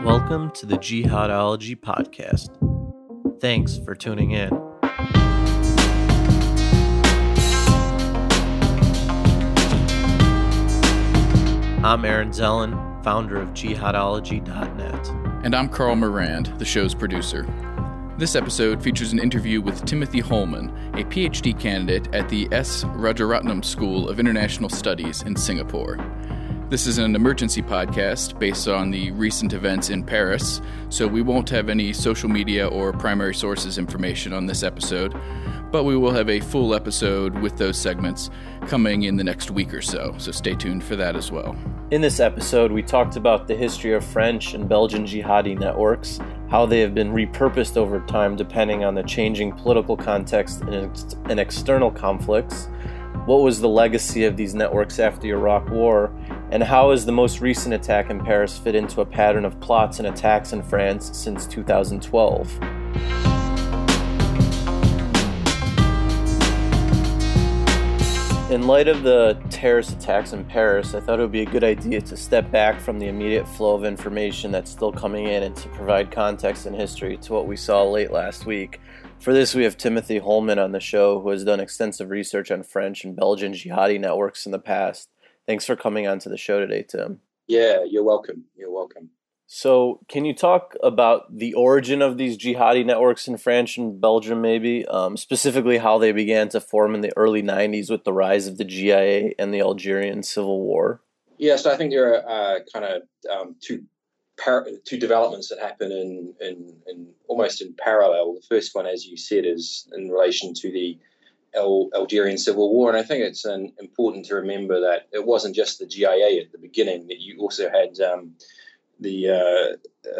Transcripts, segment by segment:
Welcome to the Jihadology Podcast. Thanks for tuning in. I'm Aaron Zellin, founder of Jihadology.net. And I'm Carl Morand, the show's producer. This episode features an interview with Timothy Holman, a PhD candidate at the S. Rajaratnam School of International Studies in Singapore. This is an emergency podcast based on the recent events in Paris, so we won't have any social media or primary sources information on this episode, but we will have a full episode with those segments coming in the next week or so stay tuned for that as well. In this episode, we talked about the history of French and Belgian jihadi networks, how they have been repurposed over time depending on the changing political context and external conflicts, what was the legacy of these networks after the Iraq War, and how has the most recent attack in Paris fit into a pattern of plots and attacks in France since 2012. In light of the terrorist attacks in Paris, I thought it would be a good idea to step back from the immediate flow of information that's still coming in and to provide context and history to what we saw late last week. For this, we have Timothy Holman on the show, who has done extensive research on French and Belgian jihadi networks in the past. Thanks for coming on to the show today, Tim. Yeah, you're welcome. You're welcome. So, can you talk about the origin of these jihadi networks in France and Belgium, maybe? Specifically how they began to form in the early 90s with the rise of the GIA and the Algerian Civil War? Yeah, so I think there are two developments that happen in almost in parallel. The first one, as you said, is in relation to the Algerian Civil War, and I think it's important to remember that it wasn't just the GIA at the beginning; that you also had the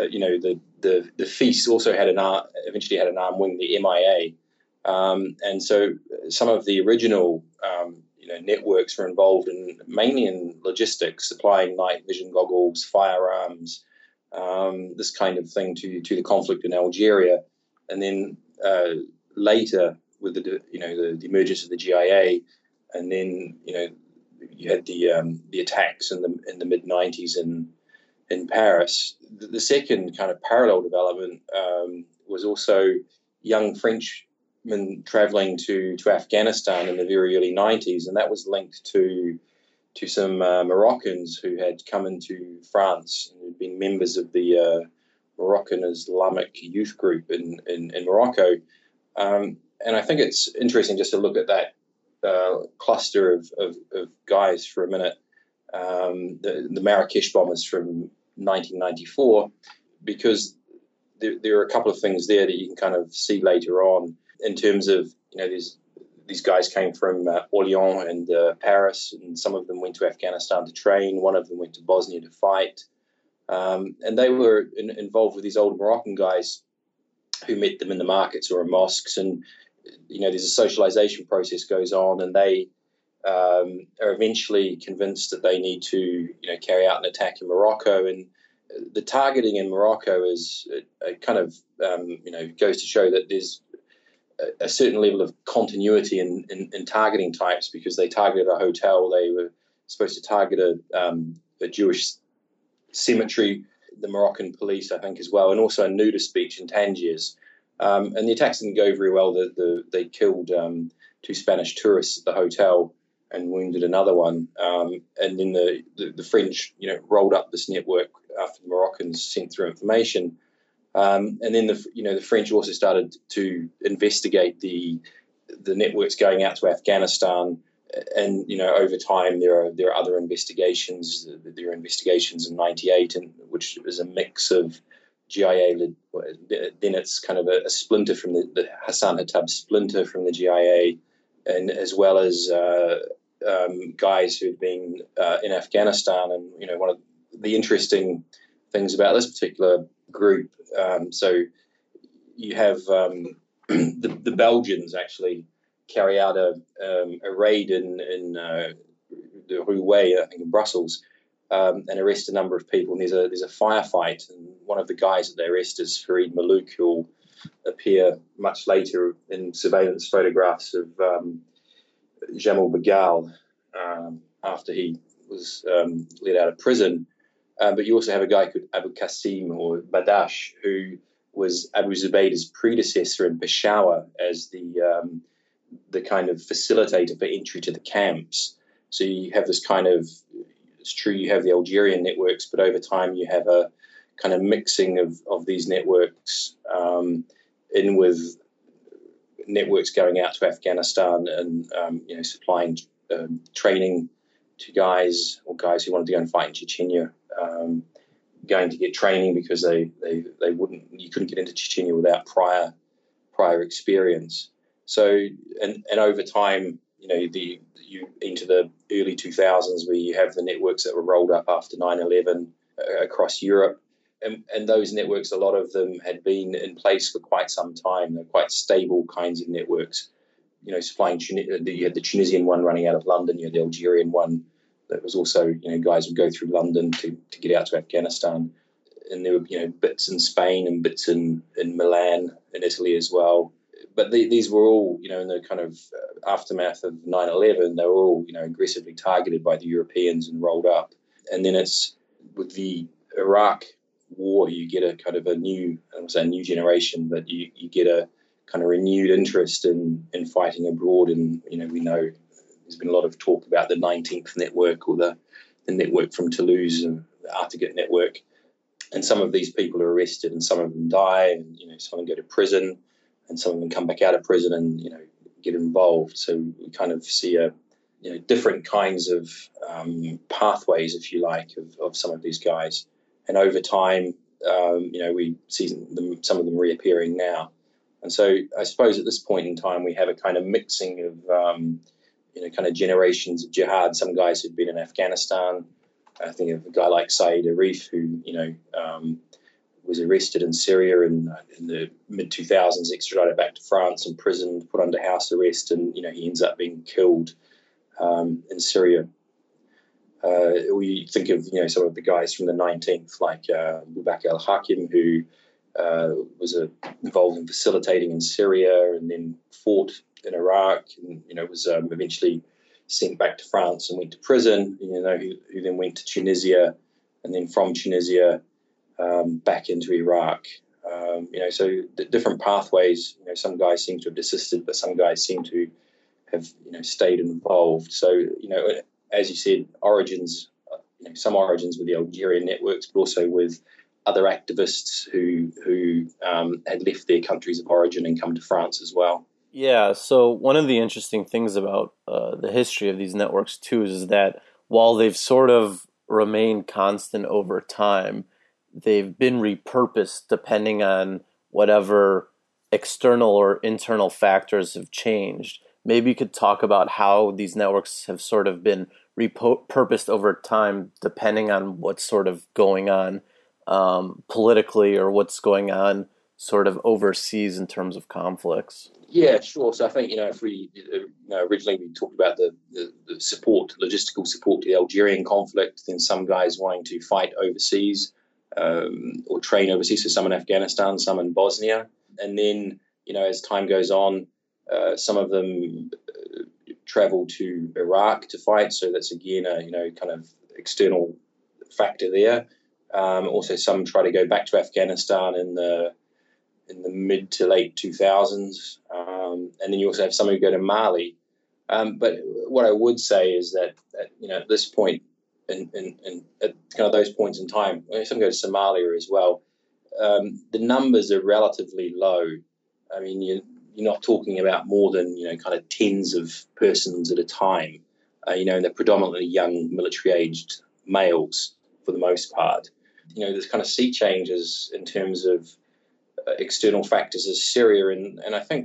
FIS also had eventually had an arm wing, the MIA, and so some of the original networks were involved mainly in logistics, supplying night vision goggles, firearms, this kind of thing to the conflict in Algeria, and then later with the emergence of the GIA, and then you had the attacks in the mid 90s in Paris. The second kind of parallel development was also young Frenchmen traveling to Afghanistan in the very early 90s, and that was linked to some Moroccans who had come into France and had been members of the Moroccan Islamic Youth Group in Morocco. And I think it's interesting just to look at that cluster of guys for a minute, the Marrakesh bombers from 1994, because there are a couple of things there that you can kind of see later on in terms of, these guys came from Orléans and Paris, and some of them went to Afghanistan to train. One of them went to Bosnia to fight. And they were involved with these old Moroccan guys who met them in the markets or in mosques. And, there's a socialization process goes on, and they are eventually convinced that they need to, carry out an attack in Morocco. And the targeting in Morocco is kind of, goes to show that there's a certain level of continuity in targeting types, because they targeted a hotel. They were supposed to target a Jewish cemetery, the Moroccan police, I think, as well, and also a nudist beach in Tangiers. And the attacks didn't go very well. They killed two Spanish tourists at the hotel and wounded another one. And then the French, rolled up this network after the Moroccans sent through information. And then the French also started to investigate the networks going out to Afghanistan. And over time there are other investigations. There are investigations in '98, which is a mix of GIA. Then it's kind of a splinter from the Hassan Hattab splinter from the GIA, and as well as guys who'd been in Afghanistan. And one of the interesting things about this particular group, so you have the Belgians actually carry out a raid in the Rouet, I think in Brussels, and arrest a number of people. And there's a firefight, and one of the guys that they arrest is Farid Malouk, who will appear much later in surveillance photographs of Jamal Bagal after he was let out of prison. But you also have a guy called Abu Qasim or Badash, who was Abu Zubayd's predecessor in Peshawar as the kind of facilitator for entry to the camps. So you have this kind of, it's true, you have the Algerian networks, but over time you have a kind of mixing of these networks in with networks going out to Afghanistan and supplying training to guys who wanted to go and fight in Chechnya, going to get training because you couldn't get into Chechnya without prior experience. So and over time, you into the early 2000s where you have the networks that were rolled up after 9/11 across Europe. And those networks, a lot of them had been in place for quite some time. They're quite stable kinds of networks. Supplying, you had the Tunisian one running out of London, you had the Algerian one that was also, guys would go through London to get out to Afghanistan. And there were, bits in Spain and bits in Milan in Italy as well. But these were all, in the kind of aftermath of 9/11, they were all, aggressively targeted by the Europeans and rolled up. And then it's with the Iraq war, you get a kind of a new generation, but you get a kind of renewed interest in fighting abroad. And, we know there's been a lot of talk about the 19th network or the network from Toulouse and the Artigat network. And some of these people are arrested and some of them die and, some of them go to prison and some of them come back out of prison and, get involved. So we kind of see different kinds of pathways, if you like, of some of these guys. And over time, we see some of them reappearing now. And so I suppose at this point in time, we have a kind of mixing of, kind of generations of jihad. Some guys who've been in Afghanistan. I think of a guy like Saeed Arif, who, was arrested in Syria in the mid-2000s, extradited back to France, imprisoned, put under house arrest, and, he ends up being killed in Syria. We think of, some of the guys from the 19th, like Boubacar al-Hakim, who was involved in facilitating in Syria and then fought in Iraq and, was eventually sent back to France and went to prison, who then went to Tunisia and then from Tunisia back into Iraq. So the different pathways, some guys seem to have desisted, but some guys seem to have, stayed involved. So, as you said, origins, some origins with the Algerian networks, but also with other activists who had left their countries of origin and come to France as well. Yeah, so one of the interesting things about the history of these networks, too, is that while they've sort of remained constant over time, they've been repurposed depending on whatever external or internal factors have changed. Maybe you could talk about how these networks have sort of been repurposed over time depending on what's sort of going on politically or what's going on sort of overseas in terms of conflicts. Yeah, sure. So I think, if we, originally we talked about the support, logistical support to the Algerian conflict, then some guys wanting to fight overseas or train overseas, so some in Afghanistan, some in Bosnia. And then, as time goes on, some of them travel to Iraq to fight. So that's, again, a, kind of external factor there. Also, some try to go back to Afghanistan in the mid to late 2000s. And then you also have some who go to Mali. But what I would say is that at this point, and at kind of those points in time, some go to Somalia as well, the numbers are relatively low. I mean, you're not talking about more than, kind of tens of persons at a time, and they're predominantly young military-aged males for the most part. There's kind of sea changes in terms of external factors as Syria, and I think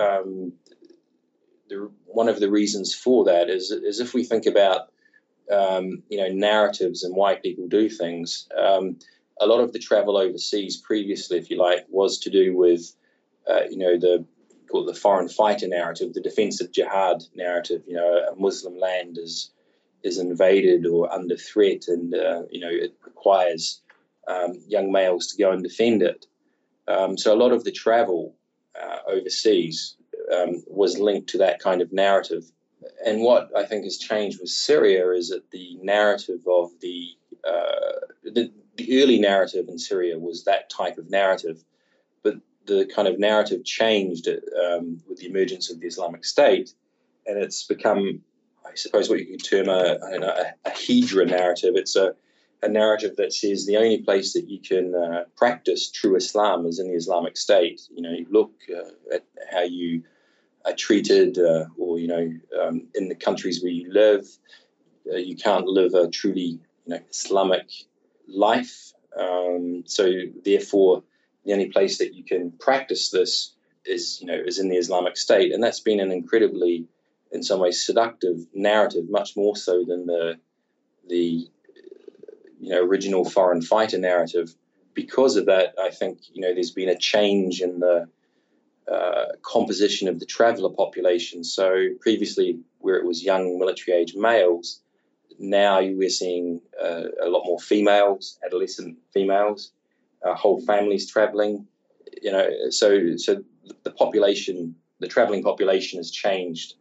one of the reasons for that is if we think about narratives and why people do things. A lot of the travel overseas previously, if you like, was to do with the foreign fighter narrative, the defensive jihad narrative. A Muslim land is invaded or under threat, and it requires young males to go and defend it. So a lot of the travel overseas was linked to that kind of narrative. And what I think has changed with Syria is that the narrative of the the early narrative in Syria was that type of narrative, but the kind of narrative changed with the emergence of the Islamic State, and it's become, I suppose, what you could term a hijra narrative. It's a narrative that says the only place that you can practice true Islam is in the Islamic State. You look at how you are treated, or in the countries where you live, you can't live a truly Islamic life. So therefore, the only place that you can practice this is in the Islamic State, and that's been an incredibly, in some ways, seductive narrative, much more so than the original foreign fighter narrative. Because of that, I think there's been a change in the composition of the traveller population. So previously, where it was young military-age males, now we're seeing a lot more females, adolescent females, whole families travelling. So the population, the travelling population, has changed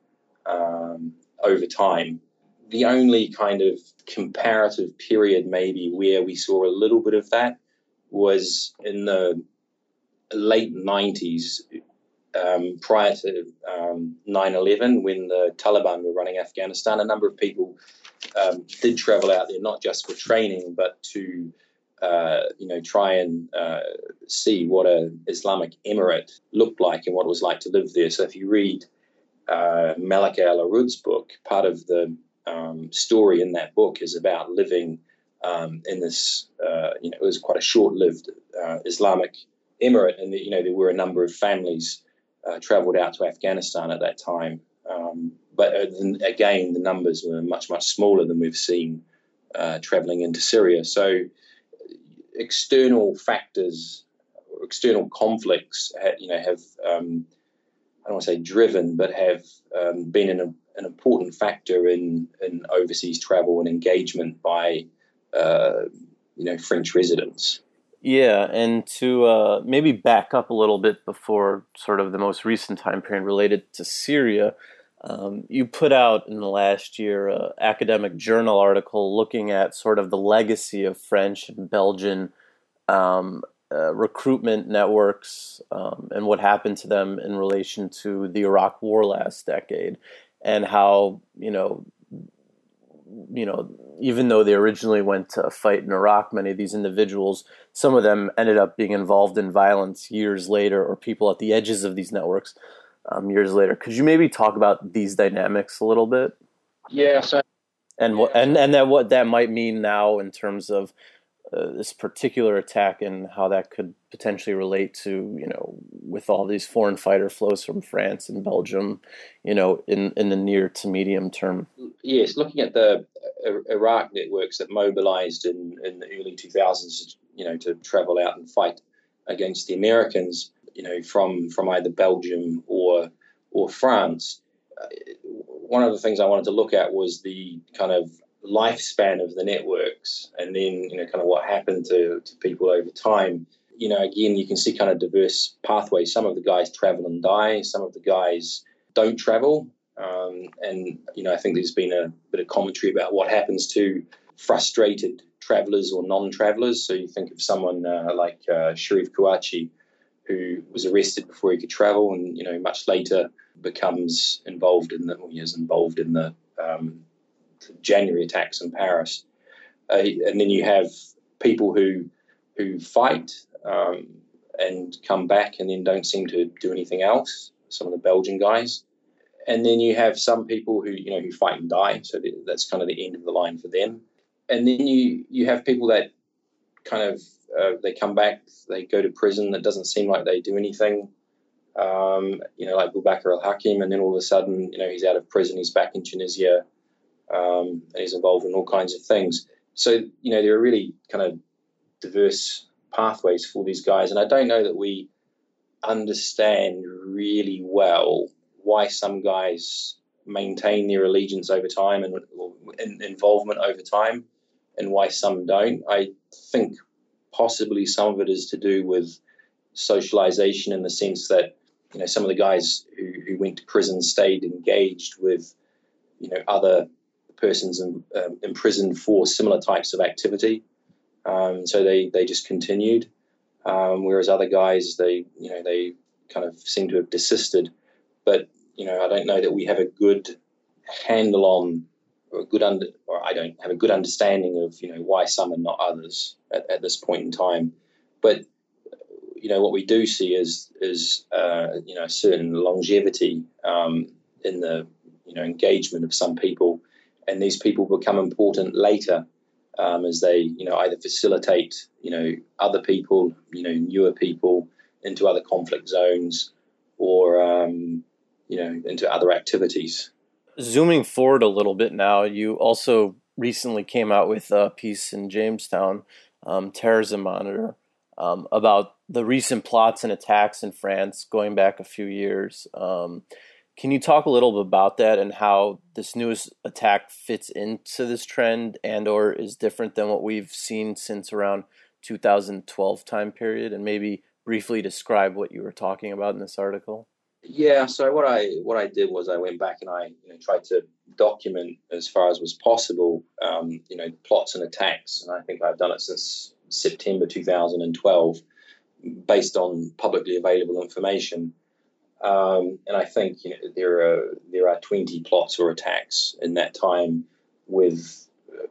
over time. The only kind of comparative period maybe where we saw a little bit of that was in the late 90s, prior to 9/11, when the Taliban were running Afghanistan. A number of people did travel out there, not just for training, but to try and see what an Islamic emirate looked like and what it was like to live there. So if you read Malika Al-Arud's book, part of the story in that book is about living in this, it was quite a short-lived Islamic emirate, and there were a number of families traveled out to Afghanistan at that time. But again, the numbers were much, much smaller than we've seen traveling into Syria. So external factors, or external conflicts, have I don't want to say driven, but have been an important factor in overseas travel and engagement by French residents. Yeah, and to maybe back up a little bit before sort of the most recent time period related to Syria, you put out in the last year an academic journal article looking at sort of the legacy of French and Belgian recruitment networks and what happened to them in relation to the Iraq War last decade, and how even though they originally went to fight in Iraq, many of these individuals, some of them ended up being involved in violence years later, or people at the edges of these networks years later. Could you maybe talk about these dynamics a little bit? Yeah. So, and what that might mean now in terms of this particular attack and how that could potentially relate to, with all these foreign fighter flows from France and Belgium, in the near to medium term. Yes, looking at the Iraq networks that mobilized in the early 2000s, to travel out and fight against the Americans, from either Belgium or France. One of the things I wanted to look at was the kind of lifespan of the networks, and then kind of what happened to people over time. Again, you can see kind of diverse pathways. Some of the guys travel and die. Some of the guys don't travel. And I think there's been a bit of commentary about what happens to frustrated travelers or non-travelers. So you think of someone like Sharif Kouachi, who was arrested before he could travel, and much later becomes involved in the January attacks in Paris. And then you have people who fight and come back and then don't seem to do anything else, some of the Belgian guys. And then you have some people who fight and die, so that's kind of the end of the line for them. And then you have people that kind of they come back, they go to prison. It doesn't seem like they do anything, like Boubacar al-Hakim, and then all of a sudden, he's out of prison, he's back in Tunisia, and he's involved in all kinds of things. So, there are really kind of diverse pathways for these guys, and I don't know that we understand really well why some guys maintain their allegiance over time and involvement over time, and why some don't. I think possibly some of it is to do with socialization, in the sense that some of the guys who went to prison stayed engaged with other persons imprisoned for similar types of activity. So they just continued, whereas other guys, they kind of seem to have desisted. But I don't know that we have a good handle on, or I don't have a good understanding of why some and not others at this point in time. But what we do see is a certain longevity in the engagement of some people, and these people become important later as they either facilitate other people, newer people into other conflict zones, or into other activities. Zooming forward a little bit now, you also recently came out with a piece in Jamestown, Terrorism Monitor, about the recent plots and attacks in France going back a few years. Can you talk a little bit about that and how this newest attack fits into this trend and or is different than what we've seen since around 2012 time period, and maybe briefly describe what you were talking about in this article? Yeah, so what I did was I went back and I tried to document as far as was possible, plots and attacks, and I think I've done it since September 2012, based on publicly available information. And I think there are 20 plots or attacks in that time, with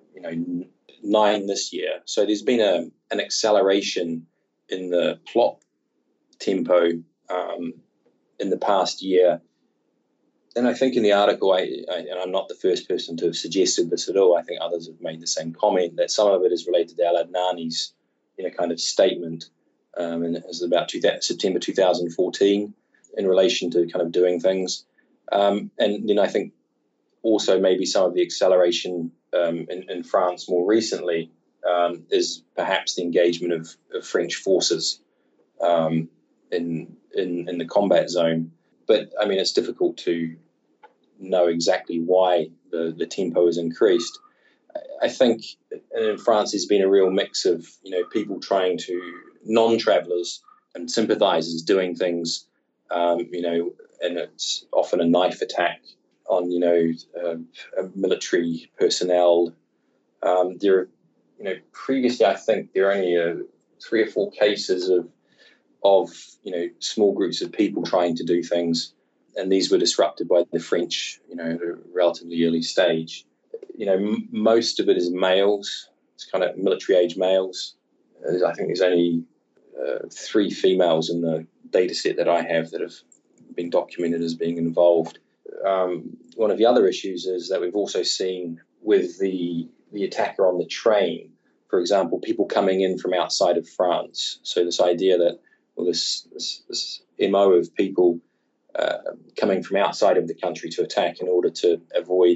9 this year. So there's been an acceleration in the plot tempo in the past year. And I think in the article, and I'm not the first person to have suggested this at all, I think others have made the same comment, that some of it is related to Al-Adnani's kind of statement, and it was about September 2014 in relation to kind of doing things. And then I think also maybe some of the acceleration in France more recently is perhaps the engagement of French forces in the combat zone. But I mean, it's difficult to know exactly why the tempo has increased. I think in France there's been a real mix of people trying to, non-travelers and sympathizers doing things, and it's often a knife attack on military personnel. There are previously I think there are only 3 or 4 cases of small groups of people trying to do things, and these were disrupted by the French at a relatively early stage. Most of it is males. It's kind of military age males. I think there's only 3 females in the data set that I have that have been documented as being involved. One of the other issues is that we've also seen with the attacker on the train, for example, people coming in from outside of France. So this idea that, this MO of people coming from outside of the country to attack in order to avoid,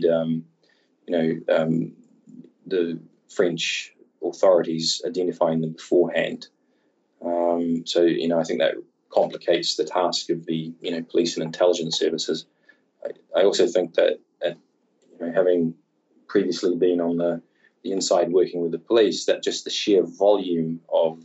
the French authorities identifying them beforehand. So I think that complicates the task of the police and intelligence services. I also think that having previously been on the inside working with the police, that just the sheer volume of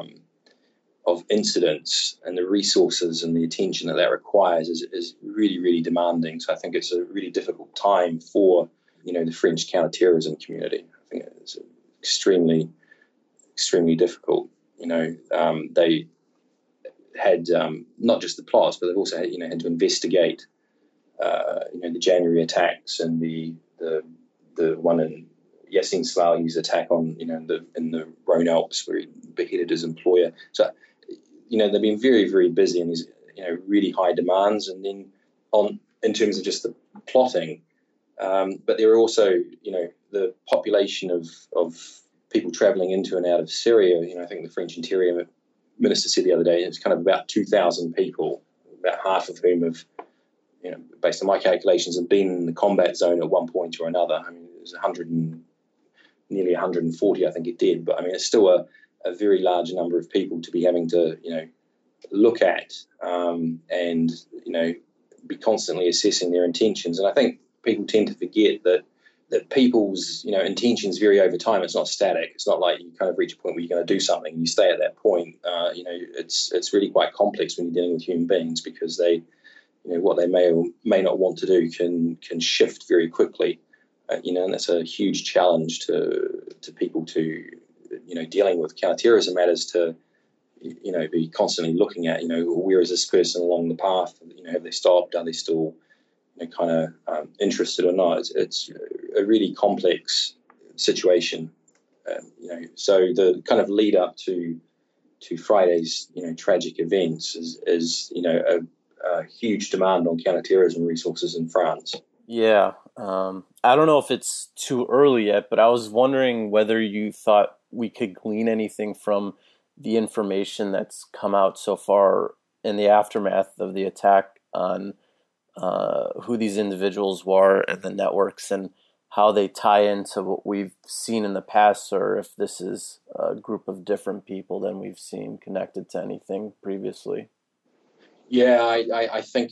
incidents and the resources and the attention that requires is really, really demanding. So I think it's a really difficult time for the French counterterrorism community. I think it's extremely, extremely difficult. They had not just the plots, but they've also had to investigate the January attacks and the one in Yassine Slahi's attack on in the Rhone Alps where he beheaded his employer. So they've been very, very busy, and there's really high demands. And then in terms of just the plotting, but there are also the population of people travelling into and out of Syria. I think the French Interior Minister said the other day it's kind of about 2,000 people, about half of whom have, based on my calculations, have been in the combat zone at one point or another. I mean, it was nearly 140, I think it did. But I mean, it's still a very large number of people to be having to, look at and, be constantly assessing their intentions. And I think people tend to forget that people's, intentions vary over time. It's not static. It's not like you kind of reach a point where you're going to do something and you stay at that point. It's really quite complex when you're dealing with human beings, because they, what they may or may not want to do can shift very quickly. And that's a huge challenge to people to dealing with counterterrorism matters to, be constantly looking at, where is this person along the path? Have they stopped? Are they still interested or not? It's a really complex situation. So the kind of lead up to Friday's tragic events is a huge demand on counterterrorism resources in France. Yeah, I don't know if it's too early yet, but I was wondering whether you thought we could glean anything from the information that's come out so far in the aftermath of the attack on who these individuals were and the networks and how they tie into what we've seen in the past, or if this is a group of different people than we've seen connected to anything previously. Yeah, I think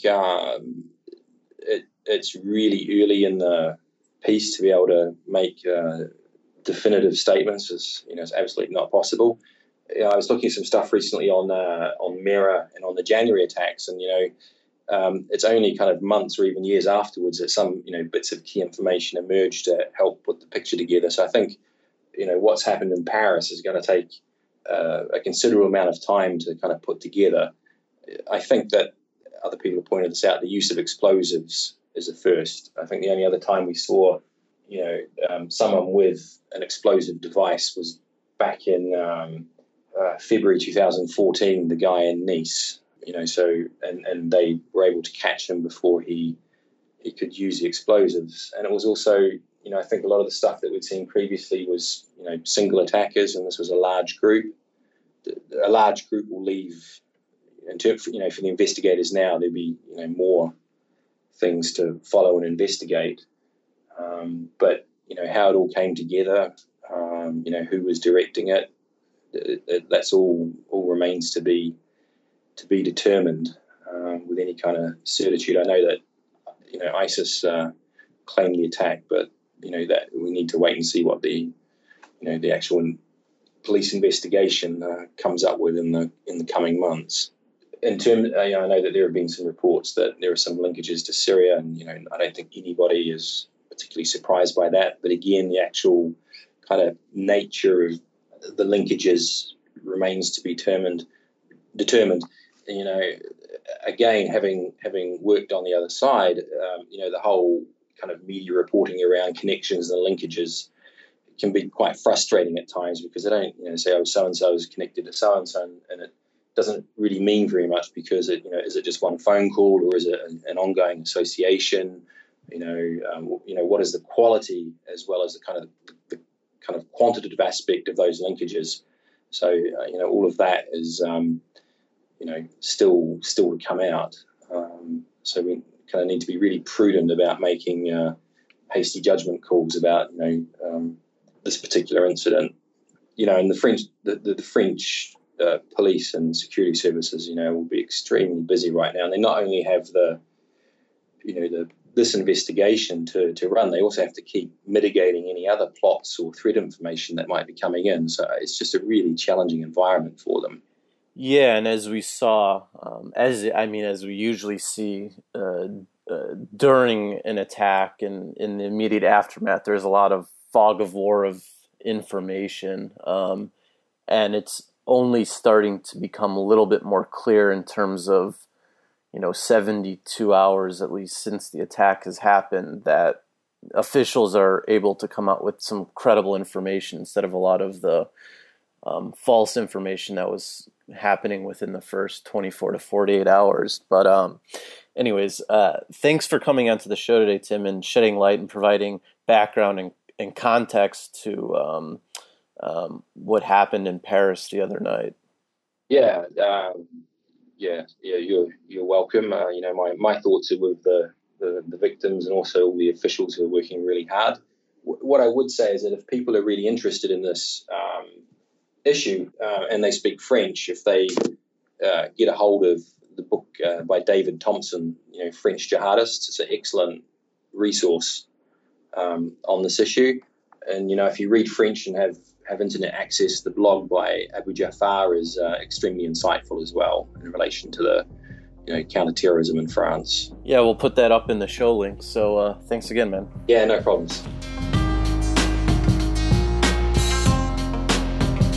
it's really early in the piece to be able to make definitive statements. It's absolutely not possible. I was looking at some stuff recently on Mera and on the January attacks, and it's only kind of months or even years afterwards that some bits of key information emerged to help put the picture together. So I think what's happened in Paris is going to take a considerable amount of time to kind of put together. I think that other people have pointed this out. The use of explosives is a first. I think the only other time we saw someone with an explosive device was back in February 2014. The guy in Nice. And they were able to catch him before he could use the explosives. And it was also, I think a lot of the stuff that we'd seen previously was, single attackers, and this was a large group. A large group will leave, in terms, for the investigators now, there'd be, more things to follow and investigate. But, how it all came together, who was directing it, that's all remains to be determined with any kind of certitude. I know that ISIS claimed the attack, but that we need to wait and see what the actual police investigation comes up with in the coming months. In terms, I know that there have been some reports that there are some linkages to Syria, and I don't think anybody is particularly surprised by that. But again, the actual kind of nature of the linkages remains to be determined. Again, having worked on the other side, the whole kind of media reporting around connections and linkages can be quite frustrating at times, because they don't, say, oh, so-and-so is connected to so-and-so, and it doesn't really mean very much, because is it just one phone call, or is it an ongoing association? What is the quality as well as the kind of quantitative aspect of those linkages? So, all of that is, still to come out. So we kind of need to be really prudent about making hasty judgment calls about, this particular incident. And the French police and security services, will be extremely busy right now. And they not only have this investigation to run, they also have to keep mitigating any other plots or threat information that might be coming in. So it's just a really challenging environment for them. Yeah, and as we saw, as we usually see during an attack and in the immediate aftermath, there's a lot of fog of war of information, and it's only starting to become a little bit more clear in terms of 72 hours at least since the attack has happened, that officials are able to come out with some credible information instead of a lot of the false information that was happening within the first 24 to 48 hours. But anyways, thanks for coming onto the show today, Tim, and shedding light and providing background and context to what happened in Paris the other night. Yeah, you're welcome. My thoughts are with the victims and also all the officials who are working really hard. What I would say is that if people are really interested in this issue and they speak French, if they get a hold of the book by David Thompson, French Jihadists, it's an excellent resource on this issue. And if you read French and have internet access, the blog by Abu Jafar is extremely insightful as well in relation to the counterterrorism in France. Yeah, we'll put that up in the show link. So thanks again, man. Yeah, no problems.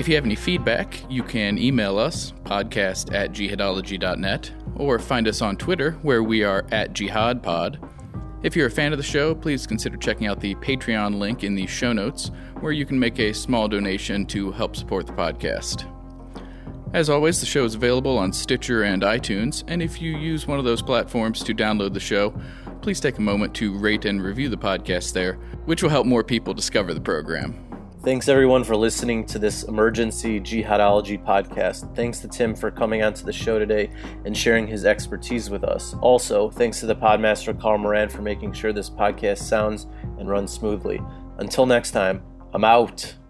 If you have any feedback, you can email us, podcast@jihadology.net, or find us on Twitter, where we are @jihadpod. If you're a fan of the show, please consider checking out the Patreon link in the show notes, where you can make a small donation to help support the podcast. As always, the show is available on Stitcher and iTunes, and if you use one of those platforms to download the show, please take a moment to rate and review the podcast there, which will help more people discover the program. Thanks everyone for listening to this emergency jihadology podcast. Thanks to Tim for coming onto the show today and sharing his expertise with us. Also, thanks to the Podmaster Carl Moran for making sure this podcast sounds and runs smoothly. Until next time, I'm out.